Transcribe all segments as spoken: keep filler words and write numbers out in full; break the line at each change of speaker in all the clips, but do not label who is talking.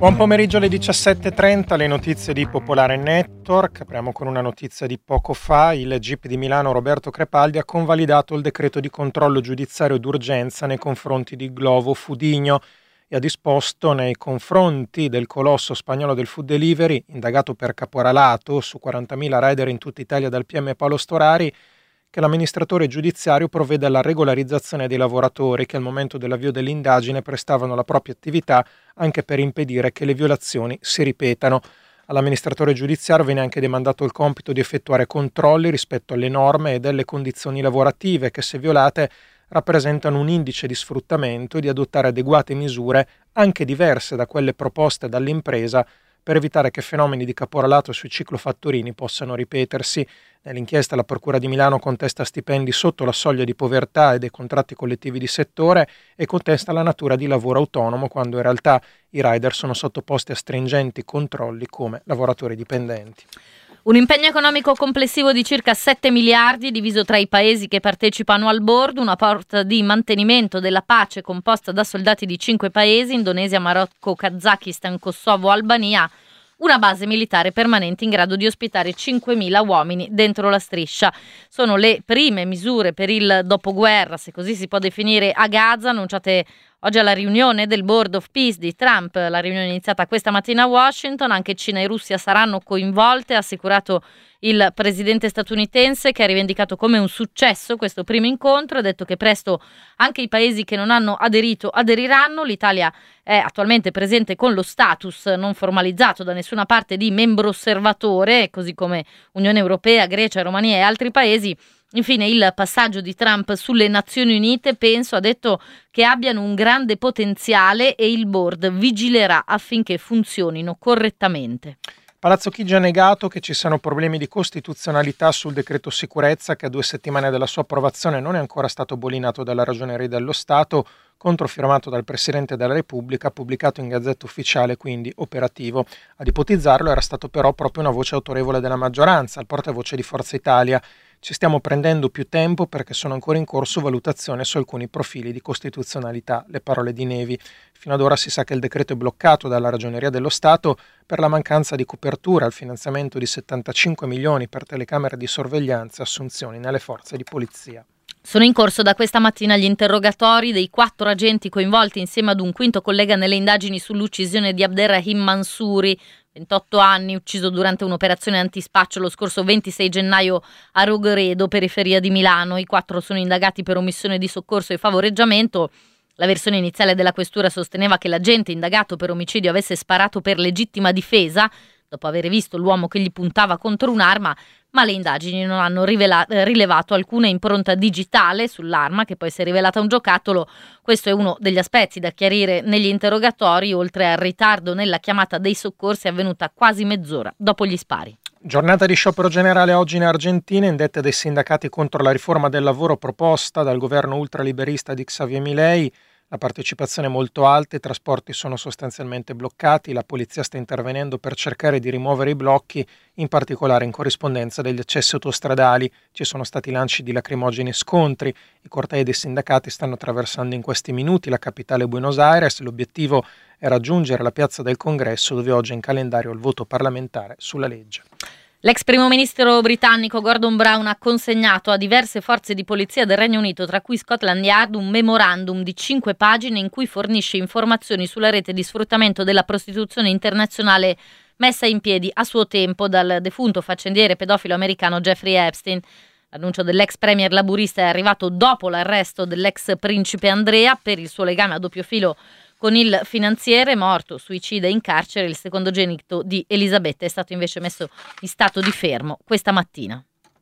Buon pomeriggio alle diciassette e trenta, le notizie di Popolare Network. Apriamo con una notizia di poco fa. Il G I P di Milano Roberto Crepaldi ha convalidato il decreto di controllo giudiziario d'urgenza nei confronti di Glovo Fudigno e ha disposto nei confronti del colosso spagnolo del food delivery, indagato per caporalato su quarantamila rider in tutta Italia dal P M Paolo Storari, che l'amministratore giudiziario provvede alla regolarizzazione dei lavoratori che al momento dell'avvio dell'indagine prestavano la propria attività anche per impedire che le violazioni si ripetano. All'amministratore giudiziario viene anche demandato il compito di effettuare controlli rispetto alle norme e delle condizioni lavorative che, se violate, rappresentano un indice di sfruttamento e di adottare adeguate misure, anche diverse da quelle proposte dall'impresa, per evitare che fenomeni di caporalato sui ciclofattorini possano ripetersi. Nell'inchiesta la Procura di Milano contesta stipendi sotto la soglia di povertà e dei contratti collettivi di settore e contesta la natura di lavoro autonomo, quando in realtà i rider sono sottoposti a stringenti controlli come lavoratori dipendenti.
Un impegno economico complessivo di circa sette miliardi diviso tra i paesi che partecipano al board, una porta di mantenimento della pace composta da soldati di cinque paesi, Indonesia, Marocco, Kazakistan, Kosovo, Albania, una base militare permanente in grado di ospitare cinquemila uomini dentro la striscia. Sono le prime misure per il dopoguerra, se così si può definire, a Gaza, annunciate oggi alla riunione del Board of Peace di Trump. La riunione è iniziata questa mattina a Washington. Anche Cina e Russia saranno coinvolte, ha assicurato il presidente statunitense, che ha rivendicato come un successo questo primo incontro. Ha detto che presto anche i paesi che non hanno aderito aderiranno. L'Italia è attualmente presente con lo status non formalizzato da nessuna parte di membro osservatore, così come Unione Europea, Grecia, Romania e altri paesi. Infine, il passaggio di Trump sulle Nazioni Unite, penso, ha detto che abbiano un grande potenziale e il board vigilerà affinché funzionino correttamente.
Palazzo Chigi ha negato che ci siano problemi di costituzionalità sul decreto sicurezza, che a due settimane dalla sua approvazione non è ancora stato bollinato dalla Ragioneria dello Stato, controfirmato dal Presidente della Repubblica, pubblicato in Gazzetta Ufficiale, quindi operativo. Ad ipotizzarlo era stato però proprio una voce autorevole della maggioranza, il portavoce di Forza Italia. Ci stiamo prendendo più tempo perché sono ancora in corso valutazione su alcuni profili di costituzionalità, le parole di Nevi. Fino ad ora si sa che il decreto è bloccato dalla Ragioneria dello Stato per la mancanza di copertura al finanziamento di settantacinque milioni per telecamere di sorveglianza e assunzioni nelle forze di polizia.
Sono in corso da questa mattina gli interrogatori dei quattro agenti coinvolti insieme ad un quinto collega nelle indagini sull'uccisione di Abderrahim Mansouri, ventotto anni, ucciso durante un'operazione antispaccio lo scorso ventisei gennaio a Rogoredo, periferia di Milano. I quattro sono indagati per omissione di soccorso e favoreggiamento. La versione iniziale della questura sosteneva che l'agente indagato per omicidio avesse sparato per legittima difesa, dopo aver visto l'uomo che gli puntava contro un'arma, ma le indagini non hanno rivela- rilevato alcuna impronta digitale sull'arma, che poi si è rivelata un giocattolo. Questo è uno degli aspetti da chiarire negli interrogatori, oltre al ritardo nella chiamata dei soccorsi avvenuta quasi mezz'ora dopo gli spari.
Giornata di sciopero generale oggi in Argentina, indetta dai sindacati contro la riforma del lavoro proposta dal governo ultraliberista di Xavier Milei. La partecipazione è molto alta, i trasporti sono sostanzialmente bloccati, la polizia sta intervenendo per cercare di rimuovere i blocchi, in particolare in corrispondenza degli accessi autostradali. Ci sono stati lanci di lacrimogeni e scontri, i cortei dei sindacati stanno attraversando in questi minuti la capitale Buenos Aires. L'obiettivo è raggiungere la piazza del Congresso, dove oggi è in calendario il voto parlamentare sulla legge.
L'ex primo ministro britannico Gordon Brown ha consegnato a diverse forze di polizia del Regno Unito, tra cui Scotland Yard, un memorandum di cinque pagine in cui fornisce informazioni sulla rete di sfruttamento della prostituzione internazionale messa in piedi a suo tempo dal defunto faccendiere pedofilo americano Jeffrey Epstein. L'annuncio dell'ex premier laburista è arrivato dopo l'arresto dell'ex principe Andrea per il suo legame a doppio filo con il finanziere, morto suicida in carcere. Il secondogenito di Elisabetta è stato invece messo in stato di fermo questa mattina.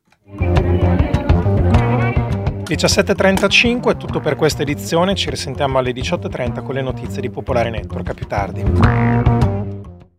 diciassette e trentacinque è tutto per questa edizione, ci risentiamo alle diciotto e trenta con le notizie di Popolare Network. A più tardi.